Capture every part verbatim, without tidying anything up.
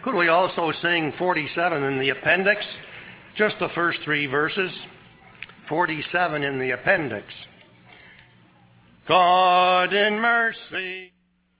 Could we also sing forty-seven in the appendix? Just the first three verses. forty-seven in the appendix. God in mercy.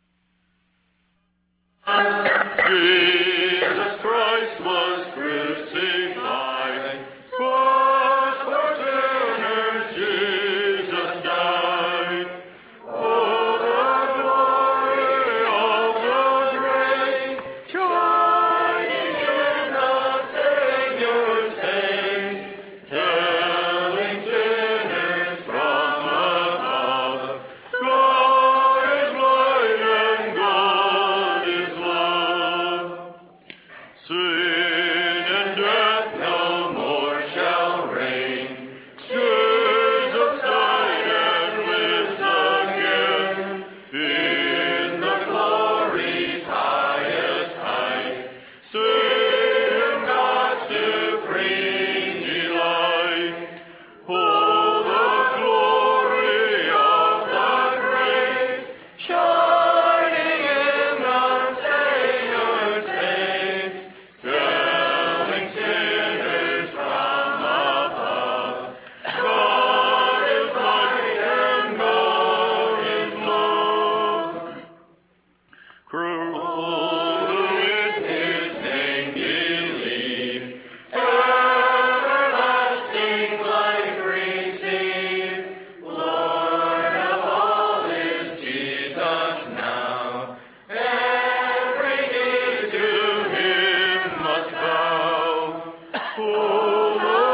Jesus Christ was crucified. For sinners Jesus died. Oh, the glory of the grace shining in the Savior's face, telling sinners from above, God is light and God is love. Sin and death no more shall reign. Jesus died and lives again in the glory's highest height. Sing him God's supreme delight. Oh, the glory of the grace shining in the Savior's face, telling sinners from above, God is light and God is love. Cruel who in his name believe, everlasting life receive. Lord of all is Jesus now. Every knee to him must bow. Oh,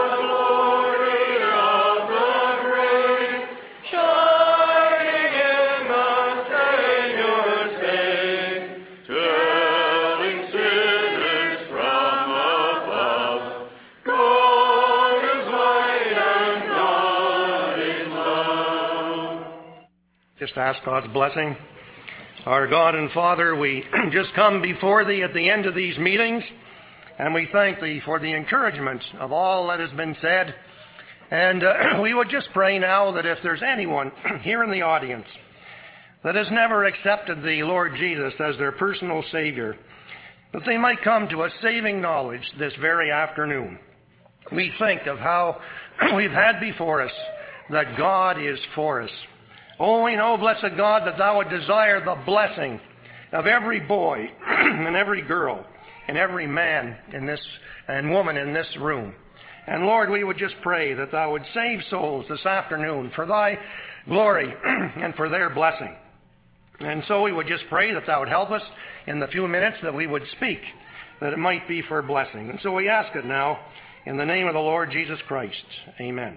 the glory of the grace shining in the Savior's face, telling sinners from above, God is light and God is love. Just ask God's blessing. Our God and Father, we just come before Thee at the end of these meetings, and we thank Thee for the encouragement of all that has been said. And uh, we would just pray now that if there's anyone here in the audience that has never accepted the Lord Jesus as their personal Savior, that they might come to a saving knowledge this very afternoon. We think of how we've had before us that God is for us. Oh, we know, blessed God, that Thou would desire the blessing of every boy and every girl and every man in this and woman in this room. And Lord, we would just pray that Thou would save souls this afternoon for Thy glory and for their blessing. And so we would just pray that Thou would help us in the few minutes that we would speak, that it might be for blessing. And so we ask it now in the name of the Lord Jesus Christ. Amen.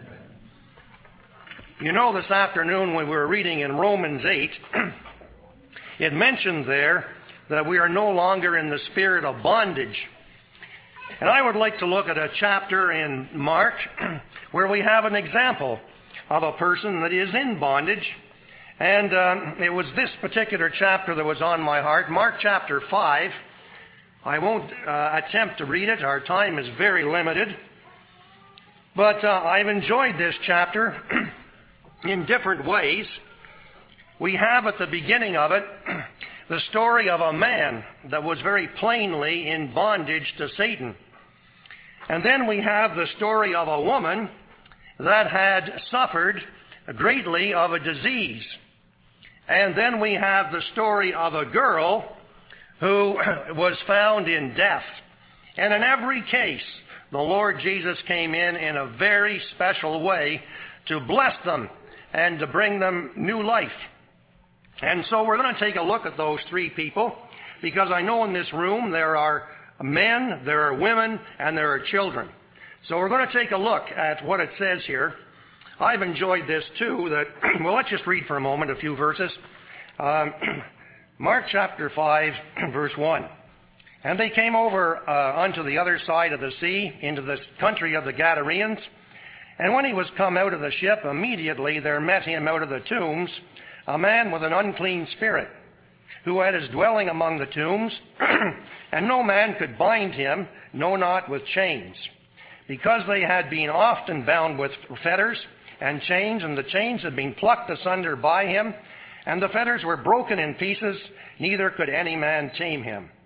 You know, this afternoon when we were reading in Romans eight, it mentioned there that we are no longer in the spirit of bondage. And I would like to look at a chapter in Mark where we have an example of a person that is in bondage. And um, it was this particular chapter that was on my heart, Mark chapter five. I won't uh, attempt to read it. Our time is very limited. But uh, I've enjoyed this chapter in different ways. We have at the beginning of it the story of a man that was very plainly in bondage to Satan. And then we have the story of a woman that had suffered greatly of a disease. And then we have the story of a girl who was found in death. And in every case, the Lord Jesus came in in a very special way to bless them and to bring them new life. And so we're going to take a look at those three people, because I know in this room there are men, there are women, and there are children. So we're going to take a look at what it says here. I've enjoyed this too, that, well, let's just read for a moment a few verses. Um, Mark chapter five, verse one. And they came over uh, unto the other side of the sea, into the country of the Gadarenes. And when he was come out of the ship, immediately there met him out of the tombs a man with an unclean spirit, who had his dwelling among the tombs, and no man could bind him, no, not with chains, because they had been often bound with fetters and chains, and the chains had been plucked asunder by him, and the fetters were broken in pieces, neither could any man tame him.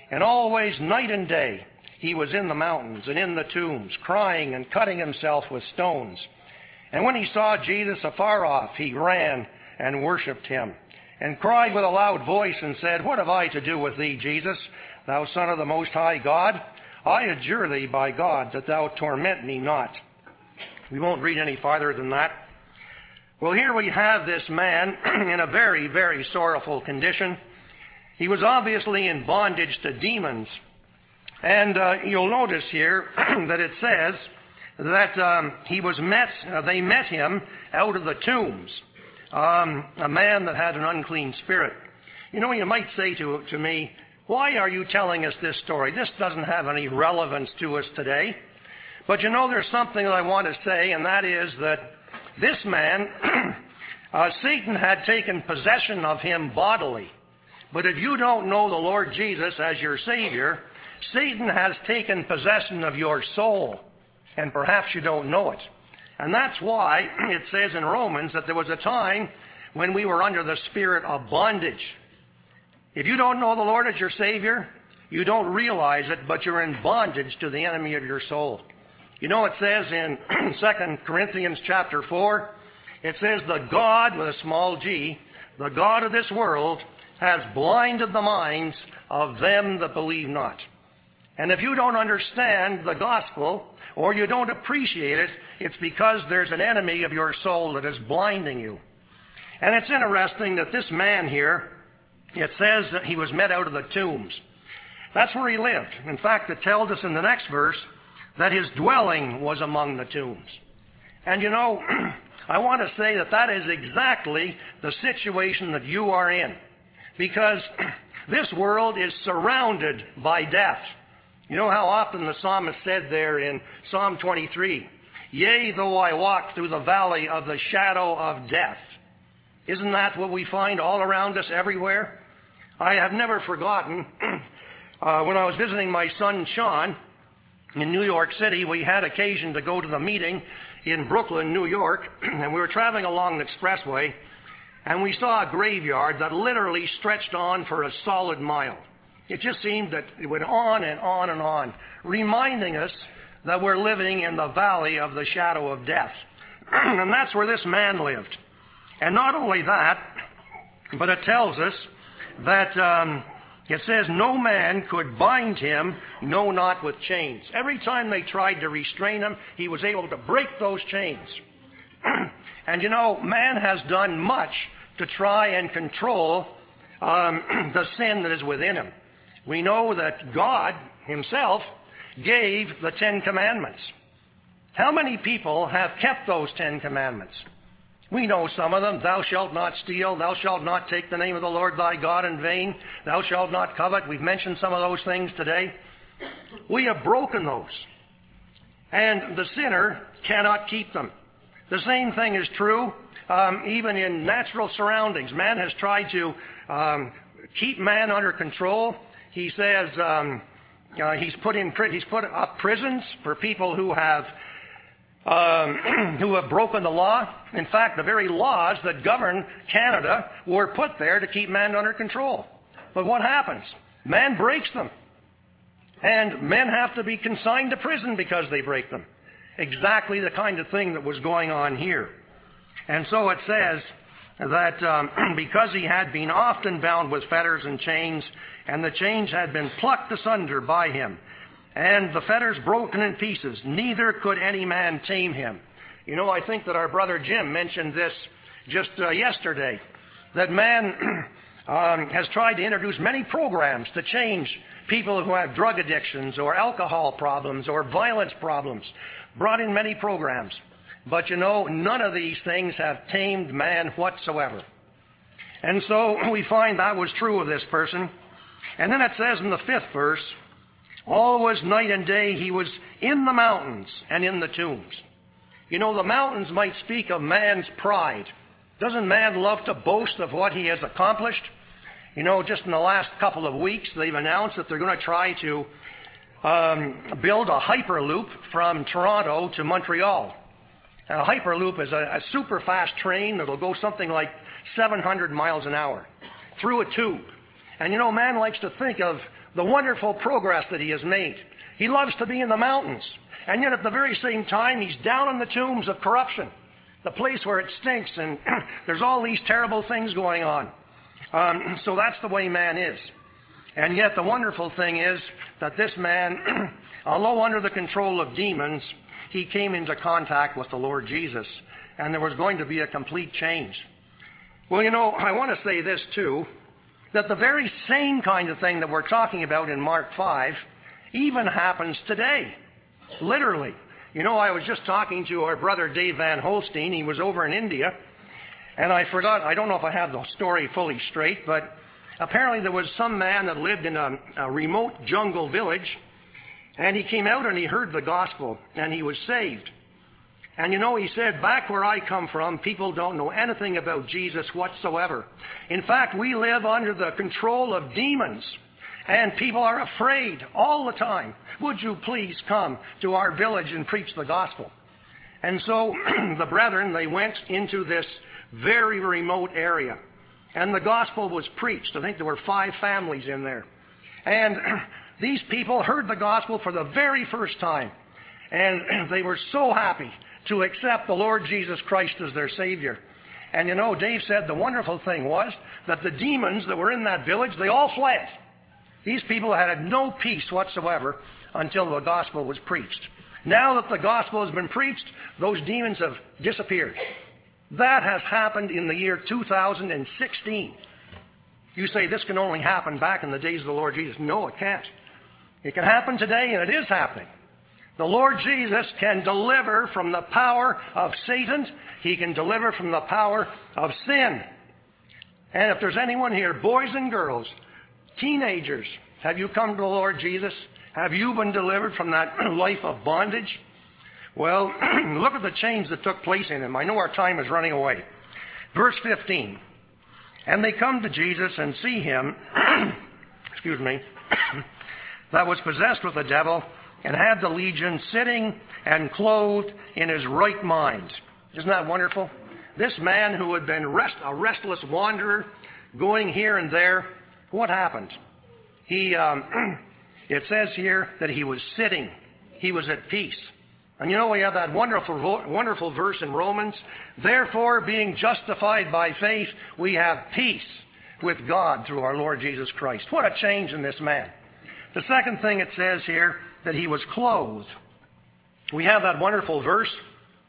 And always, night and day, he was in the mountains and in the tombs, crying and cutting himself with stones. And when he saw Jesus afar off, he ran and worshipped him, and cried with a loud voice and said, What have I to do with thee, Jesus, thou Son of the Most High God? I adjure thee by God that thou torment me not. We won't read any farther than that. Well, here we have this man in a very, very sorrowful condition. He was obviously in bondage to demons. And uh, you'll notice here that it says that um, he was met, uh, they met him out of the tombs, um, a man that had an unclean spirit. You know, you might say to, to me, why are you telling us this story? This doesn't have any relevance to us today. But you know, there's something that I want to say, and that is that this man, uh, Satan had taken possession of him bodily. But if you don't know the Lord Jesus as your Savior, Satan has taken possession of your soul, and perhaps you don't know it. And that's why it says in Romans that there was a time when we were under the spirit of bondage. If you don't know the Lord as your Savior, you don't realize it, but you're in bondage to the enemy of your soul. You know, it says in Second Corinthians chapter four, it says, the God, with a small g, the God of this world, has blinded the minds of them that believe not. And if you don't understand the gospel, or you don't appreciate it, it's because there's an enemy of your soul that is blinding you. And it's interesting that this man here, it says that he was met out of the tombs. That's where he lived. In fact, it tells us in the next verse that his dwelling was among the tombs. And you know, I want to say that that is exactly the situation that you are in. Because this world is surrounded by death. You know how often the psalmist said there in Psalm twenty-three, Yea, though I walk through the valley of the shadow of death. Isn't that what we find all around us everywhere? I have never forgotten uh, when I was visiting my son Sean in New York City, we had occasion to go to the meeting in Brooklyn, New York, and we were traveling along the expressway, and we saw a graveyard that literally stretched on for a solid mile. It just seemed that it went on and on and on, reminding us that we're living in the valley of the shadow of death. And that's where this man lived. And not only that, but it tells us that um, it says no man could bind him, no, not with chains. Every time they tried to restrain him, he was able to break those chains. And you know, man has done much to try and control um, the sin that is within him. We know that God himself gave the Ten Commandments. How many people have kept those Ten Commandments? We know some of them. Thou shalt not steal. Thou shalt not take the name of the Lord thy God in vain. Thou shalt not covet. We've mentioned some of those things today. We have broken those. And the sinner cannot keep them. The same thing is true um, even in natural surroundings. Man has tried to um, keep man under control. He says um, uh, he's put in he's put up prisons for people who have um, who have broken the law. In fact, the very laws that govern Canada were put there to keep man under control. But what happens? Man breaks them, and men have to be consigned to prison because they break them. Exactly the kind of thing that was going on here. And so it says that um, because he had been often bound with fetters and chains, and the chains had been plucked asunder by him, and the fetters broken in pieces, neither could any man tame him. You know, I think that our brother Jim mentioned this just uh, yesterday, that man um, has tried to introduce many programs to change people who have drug addictions or alcohol problems or violence problems. Brought in many programs. But you know, none of these things have tamed man whatsoever. And so we find that was true of this person. And then it says in the fifth verse, always night and day he was in the mountains and in the tombs. You know, the mountains might speak of man's pride. Doesn't man love to boast of what he has accomplished? You know, just in the last couple of weeks, they've announced that they're going to try to um, build a hyperloop from Toronto to Montreal. And a hyperloop is a, a super fast train that will go something like seven hundred miles an hour through a tube. And you know, man likes to think of the wonderful progress that he has made. He loves to be in the mountains. And yet at the very same time, he's down in the tombs of corruption, the place where it stinks and there's all these terrible things going on. Um, so that's the way man is. And yet the wonderful thing is that this man, although under the control of demons, he came into contact with the Lord Jesus. And there was going to be a complete change. Well, you know, I want to say this too, that the very same kind of thing that we're talking about in Mark five even happens today. Literally. You know, I was just talking to our brother Dave Van Holstein. He was over in India. And I forgot, I don't know if I have the story fully straight, but apparently there was some man that lived in a, a remote jungle village. And he came out and he heard the gospel and he was saved. And you know, he said, back where I come from, people don't know anything about Jesus whatsoever. In fact, we live under the control of demons. And people are afraid all the time. Would you please come to our village and preach the gospel? And so the brethren, they went into this very remote area. And the gospel was preached. I think there were five families in there. And these people heard the gospel for the very first time. And they were so happy to accept the Lord Jesus Christ as their Savior. And you know, Dave said the wonderful thing was that the demons that were in that village, they all fled. These people had no peace whatsoever until the gospel was preached. Now that the gospel has been preached, those demons have disappeared. That has happened in the year two thousand sixteen. You say this can only happen back in the days of the Lord Jesus. No, it can't. It can happen today, and it is happening. The Lord Jesus can deliver from the power of Satan. He can deliver from the power of sin. And if there's anyone here, boys and girls, teenagers, have you come to the Lord Jesus? Have you been delivered from that life of bondage? Well, look at the change that took place in him. I know our time is running away. Verse fifteen. And they come to Jesus and see him, excuse me, that was possessed with the devil and had the legion, sitting and clothed in his right mind. Isn't that wonderful? This man who had been rest, a restless wanderer, going here and there, what happened? He, um, it says here that he was sitting. He was at peace. And you know, we have that wonderful, wonderful verse in Romans. Therefore, being justified by faith, we have peace with God through our Lord Jesus Christ. What a change in this man. The second thing it says here, that he was clothed. We have that wonderful verse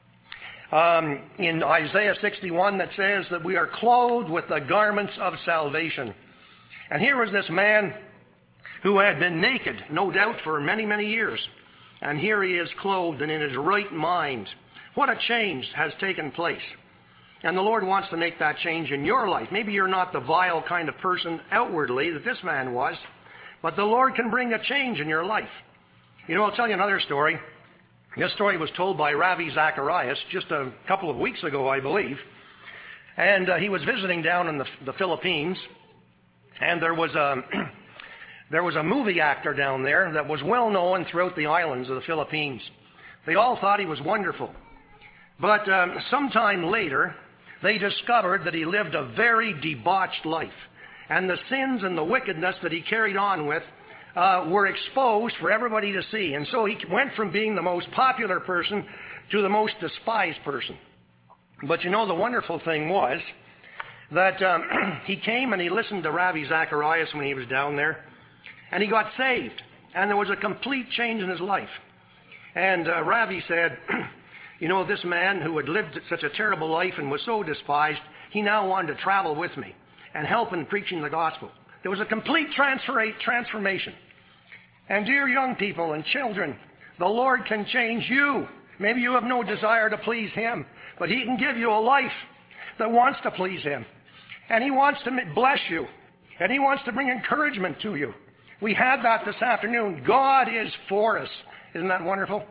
um, in Isaiah sixty-one that says that we are clothed with the garments of salvation. And here was this man who had been naked, no doubt, for many, many years. And here he is clothed and in his right mind. What a change has taken place. And the Lord wants to make that change in your life. Maybe you're not the vile kind of person outwardly that this man was, but the Lord can bring a change in your life. You know, I'll tell you another story. This story was told by Ravi Zacharias just a couple of weeks ago, I believe. And uh, he was visiting down in the, the Philippines. And there was a... There was a movie actor down there that was well known throughout the islands of the Philippines. They all thought he was wonderful. But um, sometime later, they discovered that he lived a very debauched life. And the sins and the wickedness that he carried on with uh, were exposed for everybody to see. And so he went from being the most popular person to the most despised person. But you know, the wonderful thing was that um, he came and he listened to Ravi Zacharias when he was down there. And he got saved. And there was a complete change in his life. And uh, Ravi said, you know, this man who had lived such a terrible life and was so despised, he now wanted to travel with me and help in preaching the gospel. There was a complete transfer- transformation. And dear young people and children, the Lord can change you. Maybe you have no desire to please him, but he can give you a life that wants to please him. And he wants to bless you. And he wants to bring encouragement to you. We had that this afternoon. God is for us. Isn't that wonderful?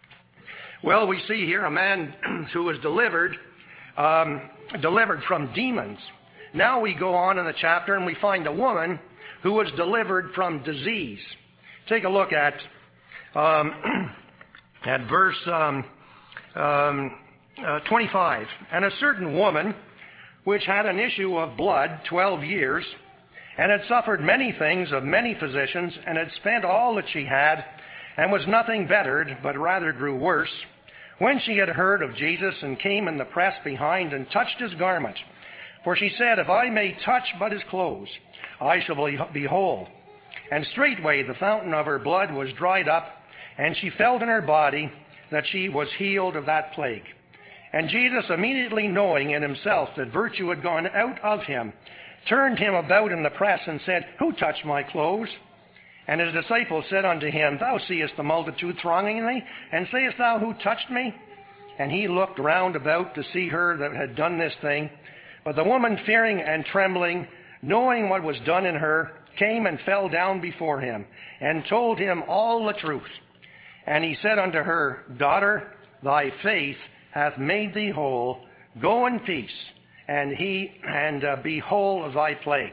Well, we see here a man who was delivered, um, delivered from demons. Now we go on in the chapter and we find a woman who was delivered from disease. Take a look at um, at verse um, um, uh, twenty-five. And a certain woman, which had an issue of blood twelve years, and had suffered many things of many physicians, and had spent all that she had, and was nothing bettered, but rather grew worse, when she had heard of Jesus, and came in the press behind, and touched his garment. For she said, If I may touch but his clothes, I shall be whole. And straightway the fountain of her blood was dried up, and she felt in her body that she was healed of that plague. And Jesus, immediately knowing in himself that virtue had gone out of him, turned him about in the press, and said, Who touched my clothes? And his disciples said unto him, Thou seest the multitude thronging thee, and sayest thou, Who touched me? And he looked round about to see her that had done this thing. But the woman, fearing and trembling, knowing what was done in her, came and fell down before him, and told him all the truth. And he said unto her, Daughter, thy faith hath made thee whole. Go in peace, and he and uh, be whole of thy plague.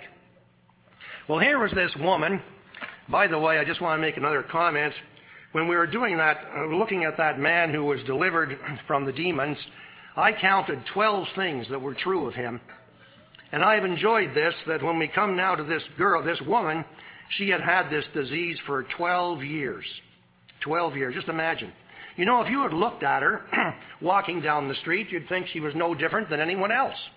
Well, here was this woman. By the way, I just want to make another comment. When we were doing that, uh, looking at that man who was delivered from the demons, I counted twelve things that were true of him. And I've enjoyed this, that when we come now to this girl, this woman, she had had this disease for twelve years. twelve years, just imagine. You know, if you had looked at her walking down the street, you'd think she was no different than anyone else.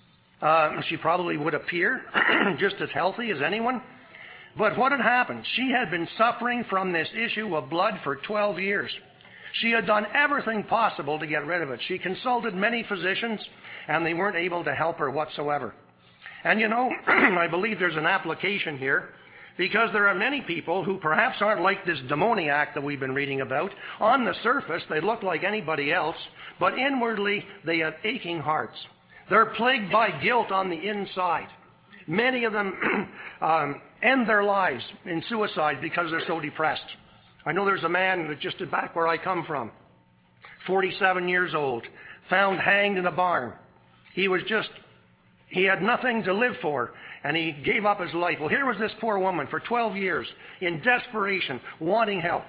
Uh, she probably would appear just as healthy as anyone. But what had happened? She had been suffering from this issue of blood for twelve years. She had done everything possible to get rid of it. She consulted many physicians, and they weren't able to help her whatsoever. And you know, I believe there's an application here, because there are many people who perhaps aren't like this demoniac that we've been reading about. On the surface, they look like anybody else, but inwardly, they have aching hearts. They're plagued by guilt on the inside. Many of them um, end their lives in suicide because they're so depressed. I know there's a man that just back where I come from, forty-seven years old, found hanged in a barn. He was just, he had nothing to live for, and he gave up his life. Well, here was this poor woman for twelve years in desperation, wanting help.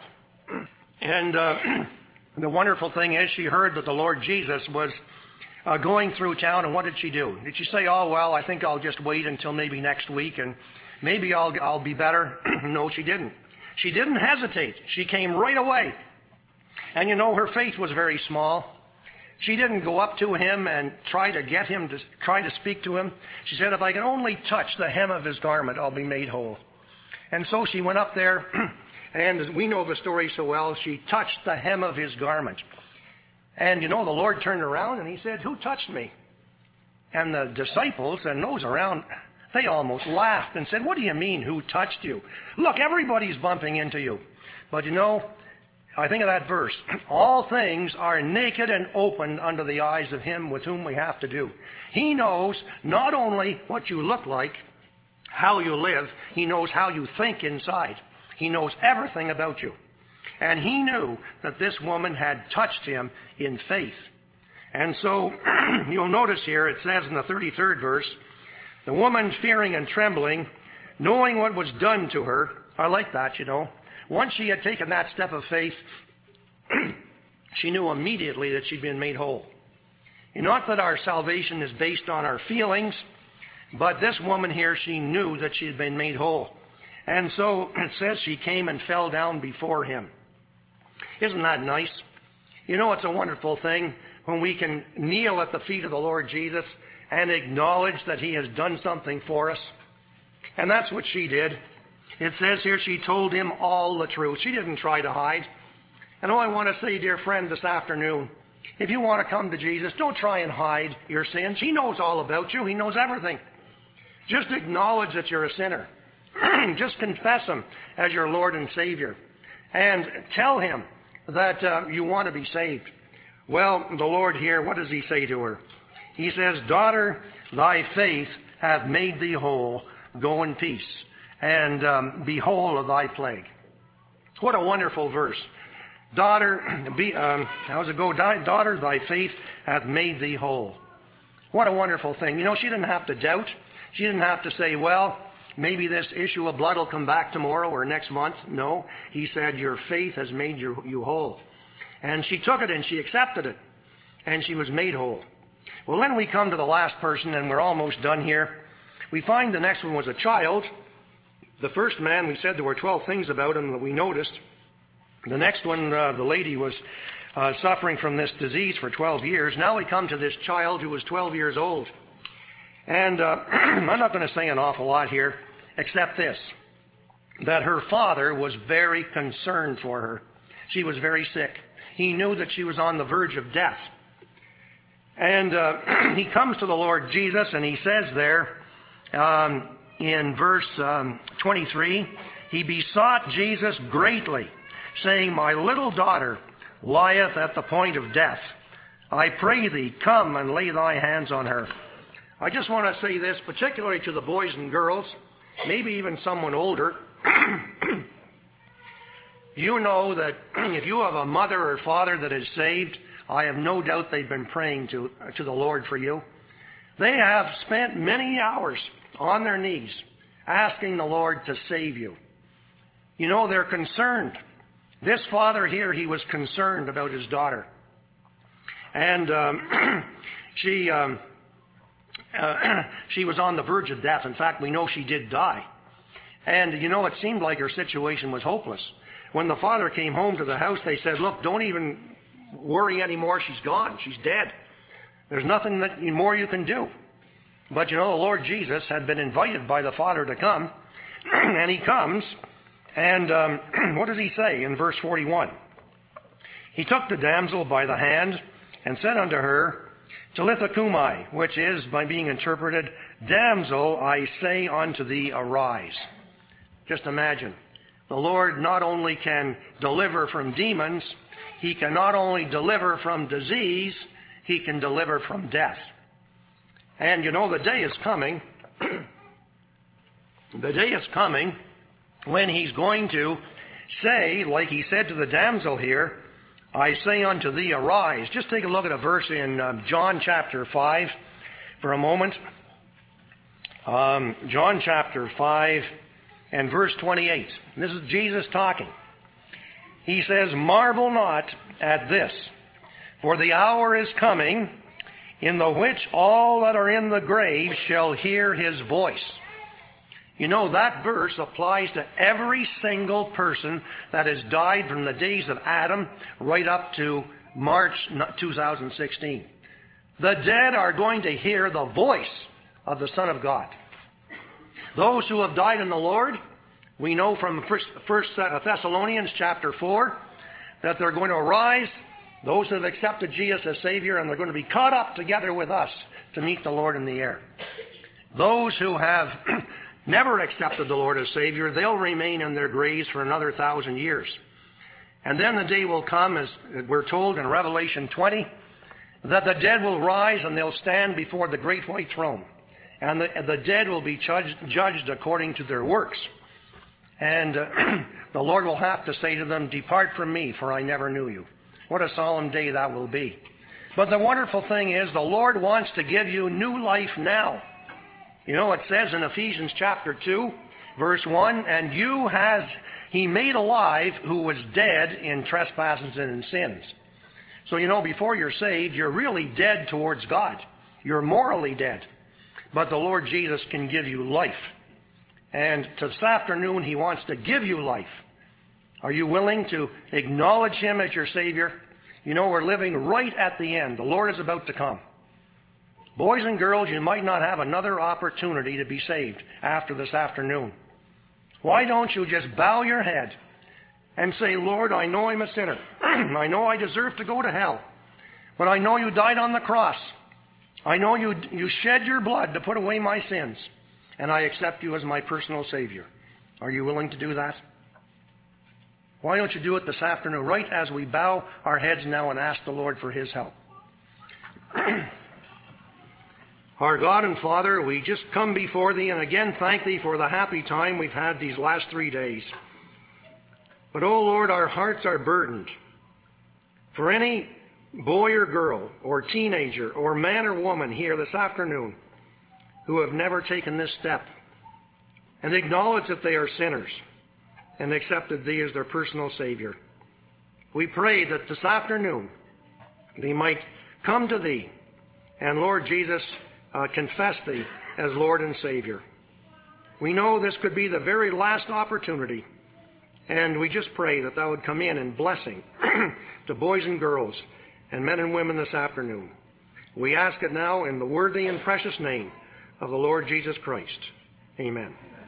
And uh, the wonderful thing is, she heard that the Lord Jesus was uh, going through town, and what did she do? Did she say, oh, well, I think I'll just wait until maybe next week, and maybe I'll, I'll be better? No, she didn't. She didn't hesitate. She came right away. And you know, her faith was very small. She didn't go up to him and try to get him to try to speak to him. She said, if I can only touch the hem of his garment, I'll be made whole. And so she went up there, and we know the story so well, she touched the hem of his garment. And you know, the Lord turned around and he said, who touched me? And the disciples and those around, they almost laughed and said, what do you mean, who touched you? Look, everybody's bumping into you. But you know, I think of that verse. All things are naked and open under the eyes of him with whom we have to do. He knows not only what you look like, how you live, he knows how you think inside. He knows everything about you. And he knew that this woman had touched him in faith. And so you'll notice here, it says in the thirty-third verse, the woman fearing and trembling, knowing what was done to her. I like that, you know. Once she had taken that step of faith, she knew immediately that she'd been made whole. Not that our salvation is based on our feelings, but this woman here, she knew that she had been made whole. And so it says she came and fell down before him. Isn't that nice? You know, it's a wonderful thing when we can kneel at the feet of the Lord Jesus and acknowledge that he has done something for us. And that's what she did. It says here she told him all the truth. She didn't try to hide. And all I want to say, dear friend, this afternoon, if you want to come to Jesus, don't try and hide your sins. He knows all about you. He knows everything. Just acknowledge that you're a sinner. Just confess him as your Lord and Savior. And tell him that uh, you want to be saved. Well, the Lord here, what does he say to her? He says, daughter, thy faith hath made thee whole. Go in peace, and um, be whole of thy plague. What a wonderful verse. Daughter, be, um, how's it go? Daughter, thy faith hath made thee whole. What a wonderful thing. You know, she didn't have to doubt. She didn't have to say, well, maybe this issue of blood will come back tomorrow or next month. No, he said, your faith has made you, you whole. And she took it and she accepted it. And she was made whole. Well, then we come to the last person, and we're almost done here. We find the next one was a child. The first man, we said there were twelve things about him that we noticed. The next one, uh, the lady was uh, suffering from this disease for twelve years. Now we come to this child who was twelve years old. And uh, I'm not going to say an awful lot here, except this, that her father was very concerned for her. She was very sick. He knew that she was on the verge of death. And uh, he comes to the Lord Jesus, and he says there, um, in verse um, twenty-three, he besought Jesus greatly, saying, "My little daughter lieth at the point of death. I pray thee, come and lay thy hands on her." I just want to say this, particularly to the boys and girls, maybe even someone older. You know that if you have a mother or father that is saved, I have no doubt they've been praying to, to the Lord for you. They have spent many hours on their knees asking the Lord to save you. You know, they're concerned. This father here, he was concerned about his daughter. And um, she, um, uh, she was on the verge of death. In fact, we know she did die. And, you know, it seemed like her situation was hopeless. When the father came home to the house, they said, "Look, don't even worry anymore. She's gone. She's dead. There's nothing that more you can do." But, you know, the Lord Jesus had been invited by the father to come. And he comes. And um, what does he say in verse forty-one? He took the damsel by the hand and said unto her, "Talitha cumi," which is, by being interpreted, "Damsel, I say unto thee, arise." Just imagine. The Lord not only can deliver from demons, he can not only deliver from disease, he can deliver from death. And you know, the day is coming, the day is coming when he's going to say, like he said to the damsel here, "I say unto thee, arise." Just take a look at a verse in uh, John chapter five for a moment. Um, John chapter five and verse twenty-eight. This is Jesus talking. He says, "Marvel not at this, for the hour is coming in the which all that are in the grave shall hear his voice." You know, that verse applies to every single person that has died from the days of Adam right up to March two thousand sixteen. The dead are going to hear the voice of the Son of God. Those who have died in the Lord, we know from First Thessalonians chapter four that they're going to arise, those that have accepted Jesus as Savior, and they're going to be caught up together with us to meet the Lord in the air. Those who have never accepted the Lord as Savior, they'll remain in their graves for another thousand years. And then the day will come, as we're told in Revelation twenty, that the dead will rise and they'll stand before the great white throne. And the, the dead will be judged, judged according to their works. And uh, the Lord will have to say to them, "Depart from me, for I never knew you." What a solemn day that will be. But the wonderful thing is, the Lord wants to give you new life now. You know, it says in Ephesians chapter two, verse one, "And you has he made alive who was dead in trespasses and in sins." So, you know, before you're saved, you're really dead towards God. You're morally dead. But the Lord Jesus can give you life. And this afternoon, he wants to give you life. Are you willing to acknowledge him as your Savior? You know, we're living right at the end. The Lord is about to come. Boys and girls, you might not have another opportunity to be saved after this afternoon. Why don't you just bow your head and say, "Lord, I know I'm a sinner. I know I deserve to go to hell. But I know you died on the cross. I know you, you shed your blood to put away my sins. And I accept you as my personal Savior." Are you willing to do that? Why don't you do it this afternoon, right as we bow our heads now and ask the Lord for his help? Our God and Father, we just come before thee and again thank thee for the happy time we've had these last three days. But, oh Lord, our hearts are burdened. For any boy or girl or teenager or man or woman here this afternoon who have never taken this step and acknowledge that they are sinners and accepted thee as their personal Savior, we pray that this afternoon they might come to thee and, Lord Jesus, uh, confess thee as Lord and Savior. We know this could be the very last opportunity, and we just pray that thou would come in in blessing to boys and girls and men and women this afternoon. We ask it now in the worthy and precious name of the Lord Jesus Christ. Amen.